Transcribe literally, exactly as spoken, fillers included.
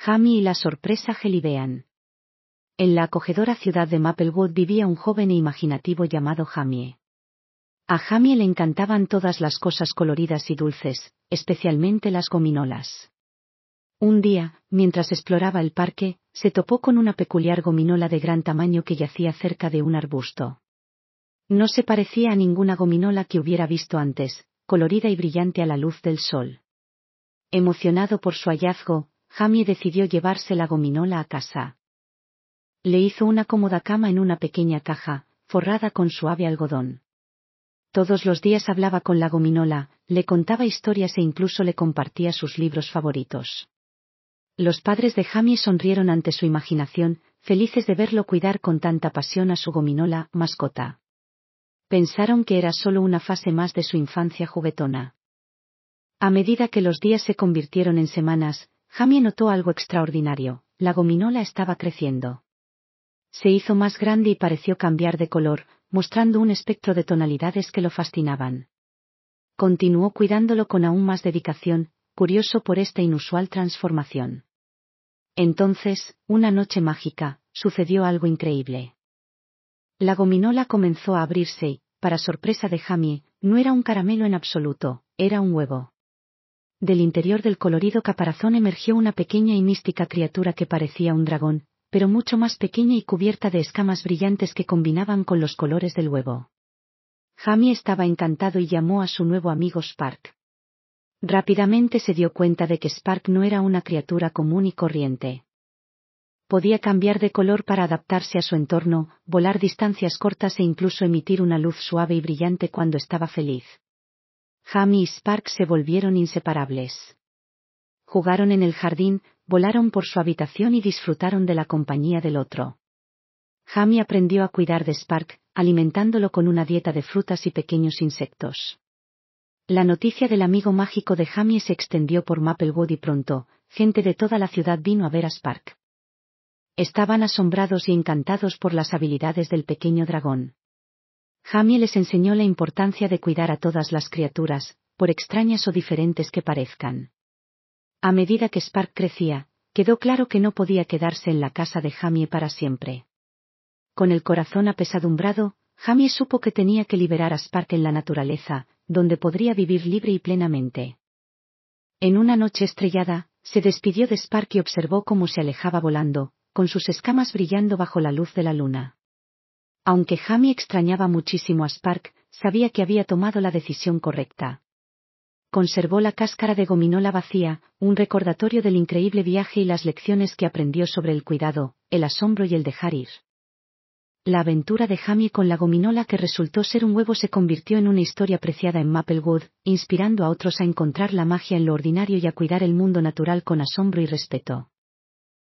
Jamie y la sorpresa Jellybean. En la acogedora ciudad de Maplewood vivía un joven e imaginativo llamado Jamie. A Jamie le encantaban todas las cosas coloridas y dulces, especialmente las gominolas. Un día, mientras exploraba el parque, se topó con una peculiar gominola de gran tamaño que yacía cerca de un arbusto. No se parecía a ninguna gominola que hubiera visto antes, colorida y brillante a la luz del sol. Emocionado por su hallazgo, Jamie decidió llevarse la gominola a casa. Le hizo una cómoda cama en una pequeña caja, forrada con suave algodón. Todos los días hablaba con la gominola, le contaba historias e incluso le compartía sus libros favoritos. Los padres de Jamie sonrieron ante su imaginación, felices de verlo cuidar con tanta pasión a su gominola mascota. Pensaron que era solo una fase más de su infancia juguetona. A medida que los días se convirtieron en semanas, Jamie notó algo extraordinario: la gominola estaba creciendo. Se hizo más grande y pareció cambiar de color, mostrando un espectro de tonalidades que lo fascinaban. Continuó cuidándolo con aún más dedicación, curioso por esta inusual transformación. Entonces, una noche mágica, sucedió algo increíble. La gominola comenzó a abrirse y, para sorpresa de Jamie, no era un caramelo en absoluto, era un huevo. Del interior del colorido caparazón emergió una pequeña y mística criatura que parecía un dragón, pero mucho más pequeña y cubierta de escamas brillantes que combinaban con los colores del huevo. Jamie estaba encantado y llamó a su nuevo amigo Spark. Rápidamente se dio cuenta de que Spark no era una criatura común y corriente. Podía cambiar de color para adaptarse a su entorno, volar distancias cortas e incluso emitir una luz suave y brillante cuando estaba feliz. Jamie y Spark se volvieron inseparables. Jugaron en el jardín, volaron por su habitación y disfrutaron de la compañía del otro. Jamie aprendió a cuidar de Spark, alimentándolo con una dieta de frutas y pequeños insectos. La noticia del amigo mágico de Jamie se extendió por Maplewood y pronto, gente de toda la ciudad vino a ver a Spark. Estaban asombrados y encantados por las habilidades del pequeño dragón. Jamie les enseñó la importancia de cuidar a todas las criaturas, por extrañas o diferentes que parezcan. A medida que Spark crecía, quedó claro que no podía quedarse en la casa de Jamie para siempre. Con el corazón apesadumbrado, Jamie supo que tenía que liberar a Spark en la naturaleza, donde podría vivir libre y plenamente. En una noche estrellada, se despidió de Spark y observó cómo se alejaba volando, con sus escamas brillando bajo la luz de la luna. Aunque Jamie extrañaba muchísimo a Spark, sabía que había tomado la decisión correcta. Conservó la cáscara de gominola vacía, un recordatorio del increíble viaje y las lecciones que aprendió sobre el cuidado, el asombro y el dejar ir. La aventura de Jamie con la gominola que resultó ser un huevo se convirtió en una historia apreciada en Maplewood, inspirando a otros a encontrar la magia en lo ordinario y a cuidar el mundo natural con asombro y respeto.